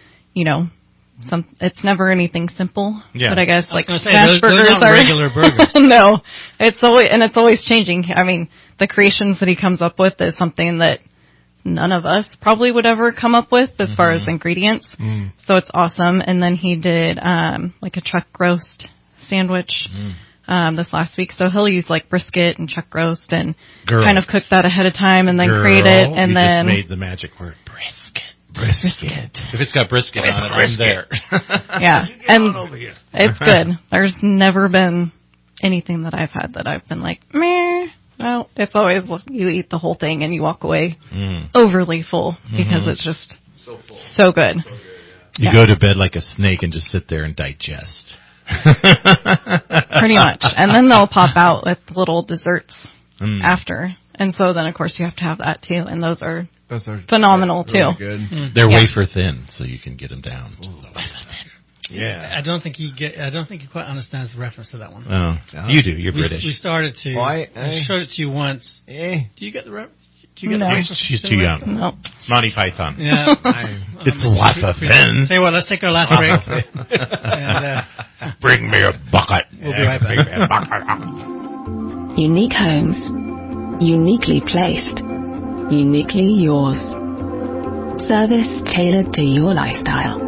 it's never anything simple. Yeah. But I guess smash burgers are regular burgers. No, it's always changing. The creations that he comes up with is something that none of us probably would ever come up with as far as ingredients. So it's awesome. And then he did, a truck roast sandwich. this last week, so he'll use like brisket and chuck roast and kind of cook that ahead of time and then create it. And then just made the magic word brisket. If it's got brisket on it, I'm there. Yeah, and it's good. There's never been anything that I've had that I've been like, meh. No, it's always you eat the whole thing and you walk away overly full because it's just so good. You go to bed like a snake and just sit there and digest. Pretty much. And then they'll pop out with little desserts after. And so then, of course, you have to have that, too. And those are phenomenal, really too. Good. They're wafer thin, so you can get them down. Yeah, I don't think he quite understands the reference to that one. Oh, you do. You're British. We started to. I showed it to you once. Do you get the reference? She's too young. No. Monty Python. Yeah. It's wafer thin. Say what? Let's take our last break. And, bring me a bucket. We'll be right back. Unique homes, uniquely placed, uniquely yours. Service tailored to your lifestyle.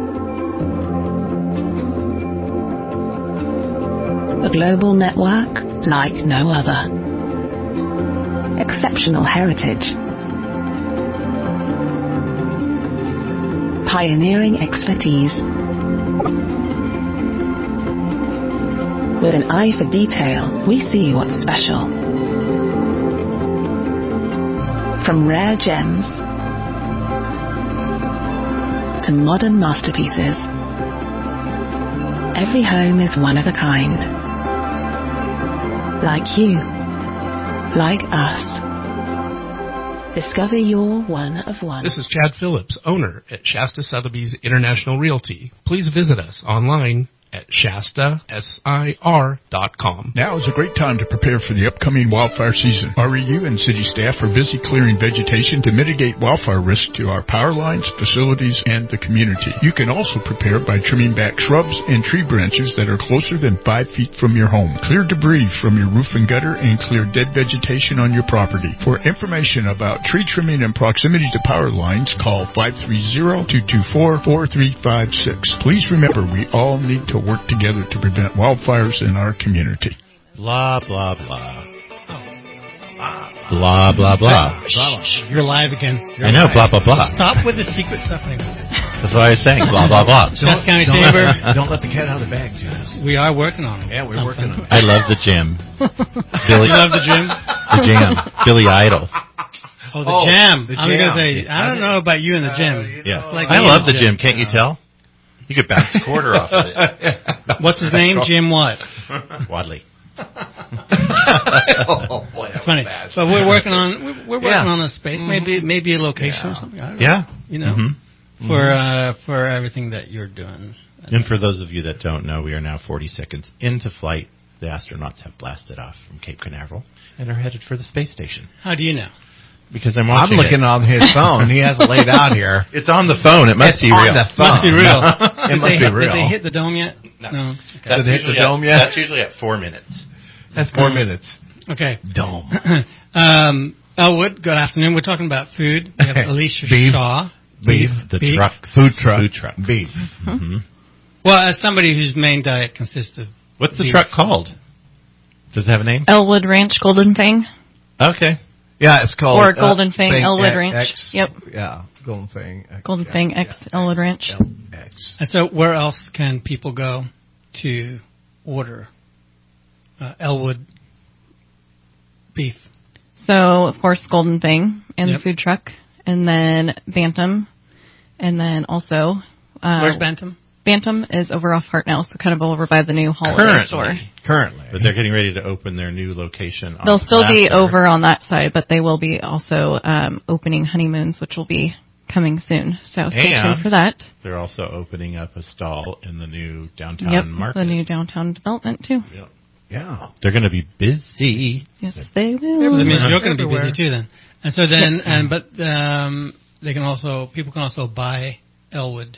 A global network like no other. Exceptional heritage. Pioneering expertise. With an eye for detail, we see what's special. From rare gems to modern masterpieces, every home is one of a kind. Like you, like us. Discover your one of one. This is Chad Phillips, owner at Shasta Sotheby's International Realty. Please visit us online at ShastaSIR.com. Now is a great time to prepare for the upcoming wildfire season. REU and city staff are busy clearing vegetation to mitigate wildfire risk to our power lines, facilities, and the community. You can also prepare by trimming back shrubs and tree branches that are closer than 5 feet from your home. Clear debris from your roof and gutter and clear dead vegetation on your property. For information about tree trimming and proximity to power lines, call 530-224-4356. Please remember, we all need to work together to prevent wildfires in our community. Blah, blah, blah. Blah, blah, blah. You're live again. I know, blah, blah, blah. Stop with the secret stuff. That's what I was saying, blah, blah, blah. Shasta County Chamber. Don't let the cat out of the bag, Jim. We are working on it. Yeah, we're working on it. I love the gym. You love the gym? The jam. Billy Idol. Oh, the jam. I'm going to say, I don't know about you in the gym. Yeah. Like I love the gym. Can't you tell? You could bounce a quarter off of it. What's his name? Jim what? Wadley. Oh, boy, it's funny. So we're working on a space, maybe a location or something. I don't know. You know, for everything that you're doing. And for those of you that don't know, we are now 40 seconds into flight. The astronauts have blasted off from Cape Canaveral and are headed for the space station. How do you know? Because I'm watching. I'm looking on his phone. He has it laid out here. It's on the phone. It must be real. On the phone. Must be real. It must be real. Did they hit the dome yet? No. Okay. Did they hit the dome yet? That's usually at 4 minutes. That's 4 minutes. Okay. Dome. Elwood, good afternoon. We're talking about food. We have Alicia Shaw. Beef. The trucks. Food truck. Beef. Mm-hmm. Well, as somebody whose main diet consists of What's the truck called? Does it have a name? Elwood Ranch Golden Fang. Okay. Yeah, it's called... Or Golden Fang Elwood Ranch. Yep. Yeah, Golden Fang. Golden Fang X Elwood Ranch. And so where else can people go to order Elwood beef? So, of course, Golden Fang and the food truck. And then Bantam. And then also... Where's Bantam? Bantam is over off Hartnell, so kind of over by the new Holiday store. Currently. But they're getting ready to open their new location. They'll still be over on that side, but they will be also opening Honeymoons, which will be coming soon. So stay tuned for that. They're also opening up a stall in the new downtown market. The new downtown development, too. Yep. Yeah. They're going to be busy. Yes, they will. That means you're going to be busy, too, then. And so then, they can also, people can also buy Elwood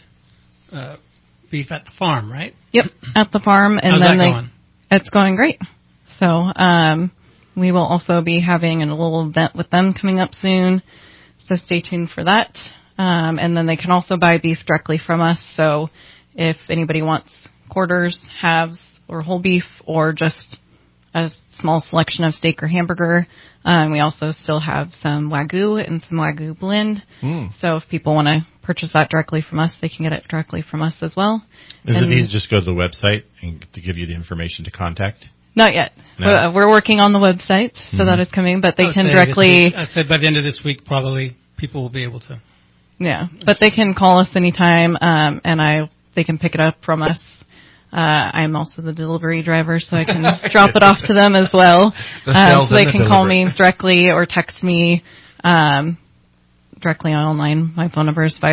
beef at the farm, right? Yep, at the farm. And How's that going? It's going great. So we will also be having a little event with them coming up soon. So stay tuned for that. And then they can also buy beef directly from us. So if anybody wants quarters, halves, or whole beef, or just a small selection of steak or hamburger. We also still have some Wagyu and some Wagyu blend. So if people want to purchase that directly from us, they can get it directly from us as well. Is it easy to just go to the website and to give you the information to contact? Not yet. No. We're working on the website, so that is coming, but they can directly... I said by the end of this week, probably people will be able to. Yeah, but they can call us anytime, and they can pick it up from us. I'm also the delivery driver, so I can drop it off to them as well. So they can call me directly or text me directly online. My phone number is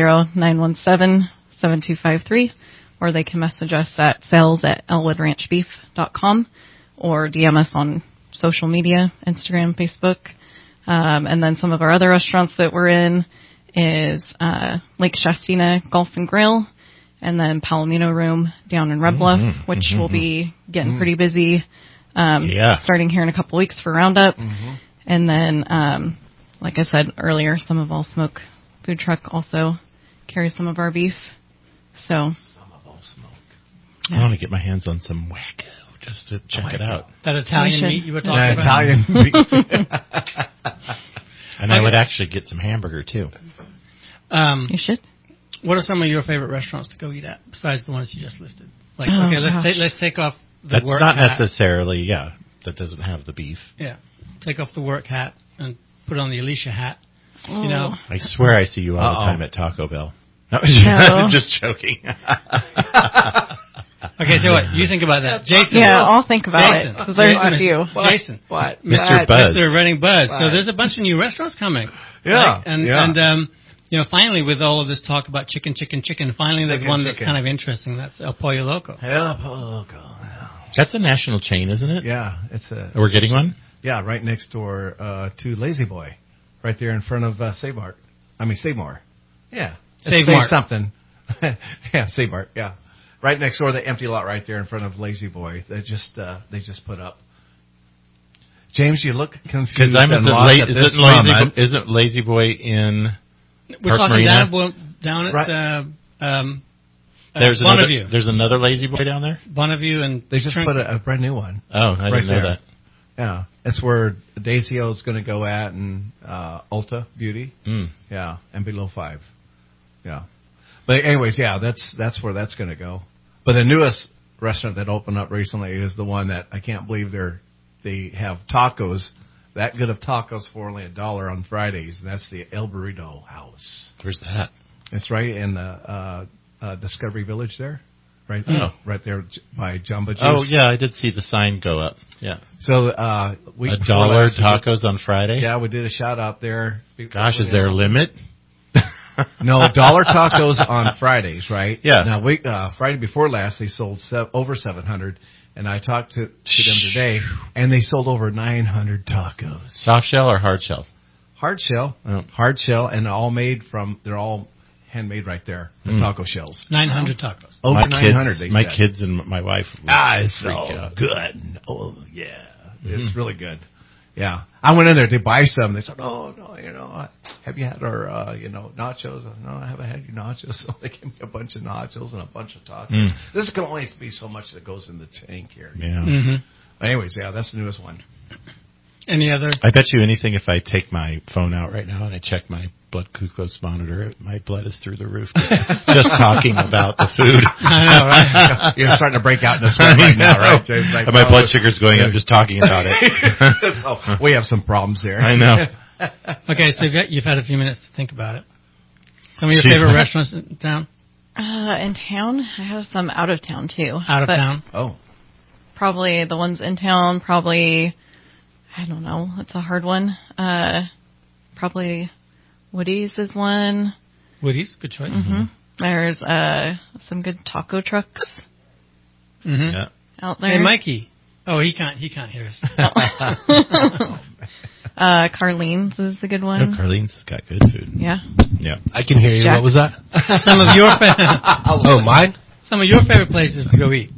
530-917-7253, or they can message us at sales@elwoodranchbeef.com or DM us on social media, Instagram, Facebook. And then some of our other restaurants that we're in is Lake Shastina Golf and Grill, and then Palomino Room down in Red Bluff, which will be getting pretty busy starting here in a couple weeks for Roundup. And then, like I said earlier, Some of All Smoke food truck also carries some of our beef. So Some of All Smoke. Yeah. I want to get my hands on some Wagyu just to check it out. That Italian meat you were talking about? Italian meat. And I would actually get some hamburger, too. You should. What are some of your favorite restaurants to go eat at, besides the ones you just listed? Like, let's take off the work hat. That's not necessarily, that doesn't have the beef. Yeah. Take off the work hat and put on the Alicia hat. Oh. You know? I swear I see you all the time at Taco Bell. No. I'm just joking. Okay, do it. You think about that. Jason. Yeah, I'll think about it. There's a few. Jason. What? Mr. Buzz. Mr. Redding Buzz. So there's a bunch of new restaurants coming. Yeah. And finally, with all of this talk about chicken, finally there's one that's kind of interesting. That's El Pollo Loco. El Pollo Loco. That's a national chain, isn't it? Yeah. We're getting one? Yeah, right next door to Lazy Boy. Right there in front of Save Mart. Yeah. Save Mart. Something. Yeah, Save Mart. Yeah. Right next door, the empty lot right there in front of Lazy Boy. They just put up. James, you look confused. Because isn't Lazy Boy in We're Park talking Marina? down at Bonneview. There's another Lazy Boy down there? Bonneview, and they just put a brand new one. Oh, I didn't know that. Yeah, that's where Daisio is going to go at, and Ulta Beauty. Yeah, and Below 5. Yeah, but anyways, yeah, that's where that's going to go. But the newest restaurant that opened up recently is the one that I can't believe they have tacos, that good of tacos for only $1 on Fridays, and that's the El Burrito House. Where's that? It's right in the Discovery Village there. Right there by Jamba Juice. Oh, yeah, I did see the sign go up. Yeah. So, $1 tacos on Friday? Yeah, we did a shout out there. Gosh, is there a limit? No, $1 tacos on Fridays, right? Yeah. Now, Friday before last, they sold over 700, and I talked to them today, and they sold over 900 tacos. Soft shell or hard shell? Hard shell. Oh. Hard shell, and they're all handmade right there, the taco shells. 900 tacos. Over 900, my kids and my wife. It's so good. Oh, yeah. It's really good. Yeah. I went in there to buy some. They said, no, have you had our, nachos? I said, no, I haven't had your nachos. So they gave me a bunch of nachos and a bunch of tacos. This can only be so much that goes in the tank here. Yeah. But anyways, yeah, that's the newest one. Any other? I bet you anything if I take my phone out right now and I check my blood glucose monitor, my blood is through the roof. Just talking about the food. I know, right? You're starting to break out in the sweat right now, right? Like, my blood sugar's going up just talking about it. So we have some problems there. I know. Okay, so you've had a few minutes to think about it. Some of your favorite restaurants in town? In town? I have some out of town, too. Out of town? Oh. Probably the ones in town, I don't know. It's a hard one. Probably Woody's is one. Woody's, good choice. Mm-hmm. There's some good taco trucks out there. Hey, Mikey. Oh, he can't hear us. Carlene's is a good one. Oh, Carlene's has got good food. Yeah. Yeah. I can hear you. Jack. What was that? Some of your mine? Some of your favorite places to go eat.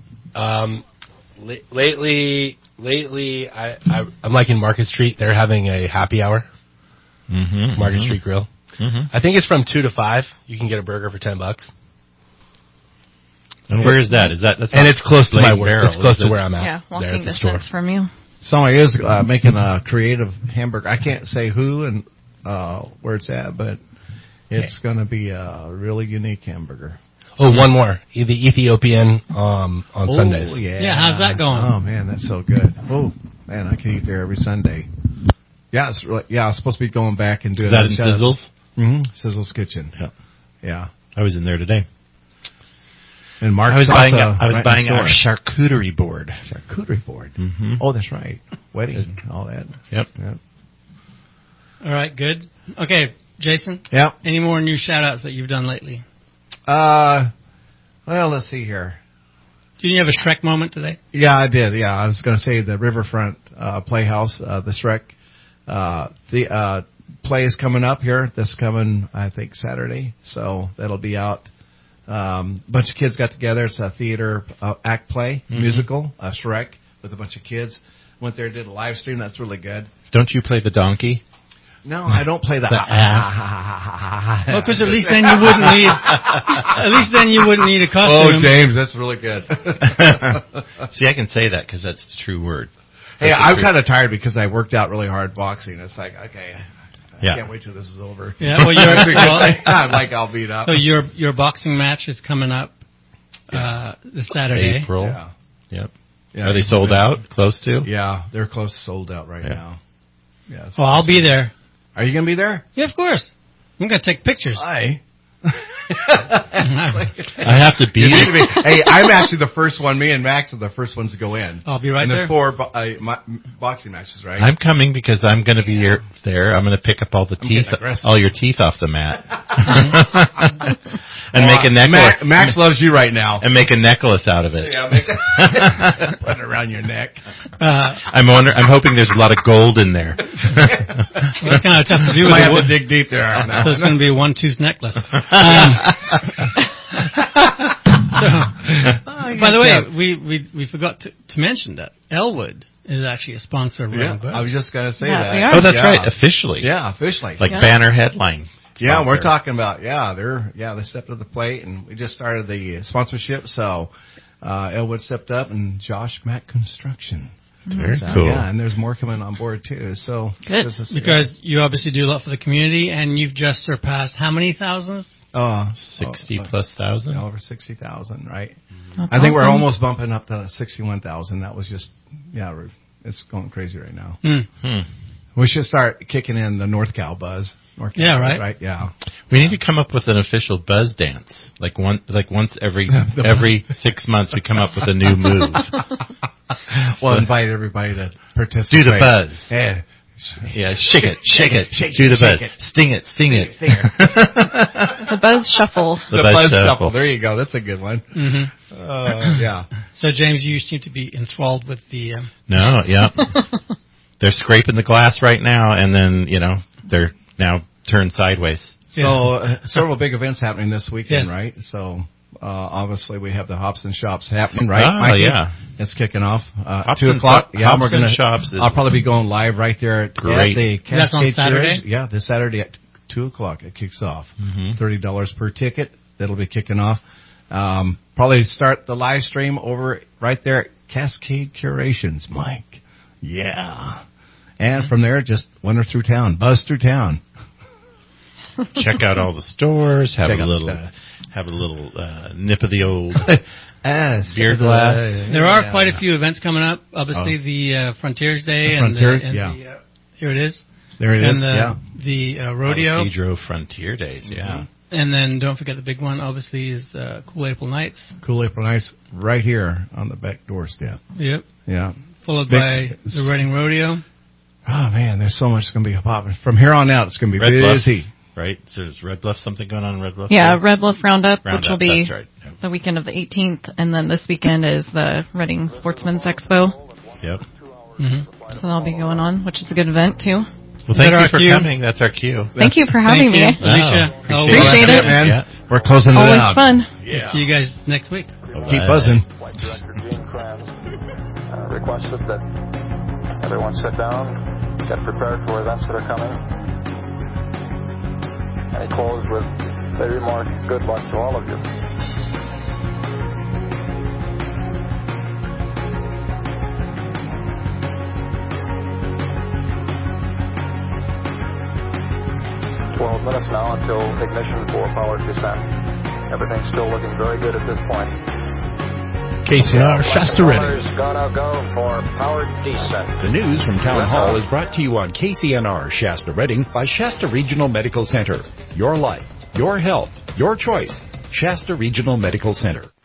Lately, I'm liking Market Street. They're having a happy hour. Market Street Grill. I think it's from 2 to 5. You can get a burger for $10. And where is that? And it's close to my work. It's close to where I'm at. Yeah, walking there at the distance store. from you. Somebody is making a creative hamburger. I can't say who and where it's at, but it's going to be a really unique hamburger. Oh, one more. The Ethiopian on Sundays. Yeah, how's that going? Oh, man, that's so good. Oh, man, I can eat there every Sunday. Yeah, it's supposed to be going back and doing that in Sizzles? Mm-hmm. Sizzles Kitchen. Yeah. I was in there today. And Mark, I was buying our charcuterie board. Charcuterie board. Mm-hmm. Oh, that's right. Wedding, all that. Yep. All right, good. Okay, Jason. Yep. Any more new shout-outs that you've done lately? Well, let's see here. Did you have a Shrek moment today? Yeah, I did. Yeah, I was going to say the Riverfront Playhouse, the Shrek. The play is coming up here. This coming, I think, Saturday. So that'll be out. A bunch of kids got together. It's a theater act play, musical, Shrek, with a bunch of kids. Went there, did a live stream. That's really good. Don't you play the donkey? No, I don't play the Well, because at least then you wouldn't need. At least then you wouldn't need a costume. Oh, James, that's really good. See, I can say that because that's the true word. Hey, I'm kind of tired because I worked out really hard boxing. It's like, okay, I can't wait till this is over. Yeah, well, I'm like all beat up. So your boxing match is coming up this Saturday. April. Yeah. Yep. Yeah, are they sold out? Close to? Yeah, they're close to sold out right now. Yeah. Well, I'll be there. Are you going to be there? Yeah, of course. I'm going to take pictures. Hi. I have to be there. Hey, I'm actually the first one. Me and Max are the first ones to go in. I'll be right there. And there's 4 boxing matches, right? I'm coming because I'm going to be there. I'm going to pick up all the teeth, all your teeth off the mat, and make a necklace. Max loves you right now, and make a necklace out of it. Yeah, put it around your neck. I'm hoping there's a lot of gold in there. Well, it's kind of tough to do. Might have to dig deep there. So it's going to be a one-tooth necklace. By the way, we forgot to mention that Elwood is actually a sponsor of Running Bud. I was just going to say that. Oh, that's right. Officially. Yeah, officially. Like banner headline. Yeah, we're talking about, they stepped to the plate, and we just started the sponsorship, so Elwood stepped up, and Josh Mack Construction. Very cool. Yeah, and there's more coming on board, too. So good. Because you obviously do a lot for the community, and you've just surpassed how many thousands? 60+ thousand. Over 60,000, right? That's I think we're awesome. almost bumping up to 61,000. That was just, it's going crazy right now. We should start kicking in the North Cal buzz. Right? Yeah. We need to come up with an official buzz dance. Like once every 6 months, we come up with a new move. We'll invite everybody to participate. Do the buzz. Yeah, shake it. Do the buzz. Sting it. The buzz shuffle. The buzz shuffle. There you go. That's a good one. Mm-hmm. Yeah. So, James, you seem to be enthralled with the... No, yeah. They're scraping the glass right now, and then, they're now turned sideways. So, several big events happening this weekend, right? So... obviously, we have the Hobson Shops happening, right? Oh, Mikey? yeah. It's kicking off. 2 o'clock. Yeah, Hobson Shops. I'll probably be going live right there at the Cascade. That's on Saturday? Yeah, this Saturday at 2 o'clock it kicks off. $30 per ticket. That'll be kicking off. Probably start the live stream over right there at Cascade Curations, Mike. Yeah. And from there, just wander through town. Buzz through town. Check out all the stores. Have a little nip of the old beer glass. There are quite a few events coming up. Obviously, the Frontiers Day here it is. There it is. And the rodeo. Pedro Frontier Days. Yeah. And then don't forget the big one. Obviously, is Cool April Nights. Cool April Nights, right here on the back doorstep. Yep. Yeah. Followed by the Reading Rodeo. Oh man, there's so much going to be popping from here on out. It's going to be busy. Right? So is Red Bluff something going on in Red Bluff? Yeah, Red Bluff Roundup, which will be the weekend of the 18th, and then this weekend is the Reading Sportsman's Expo. Yep. Mm-hmm. So that'll be going on, which is a good event too. Well, thank you for coming. That's our cue. Thank you for having me. Alicia. Appreciate it, man. Yeah. We're closing it out. Always fun. Yeah. See you guys next week. Keep buzzing. Flight Director Gene Kranz requested that everyone sit down, get prepared for events that are coming. And he closed with the remark, good luck to all of you. 12 minutes now until ignition for powered descent. Everything's still looking very good at this point. KCNR Shasta Redding. Gonna go for powered descent. The news from Town Hall is brought to you on KCNR Shasta Redding by Shasta Regional Medical Center. Your life, your health, your choice. Shasta Regional Medical Center.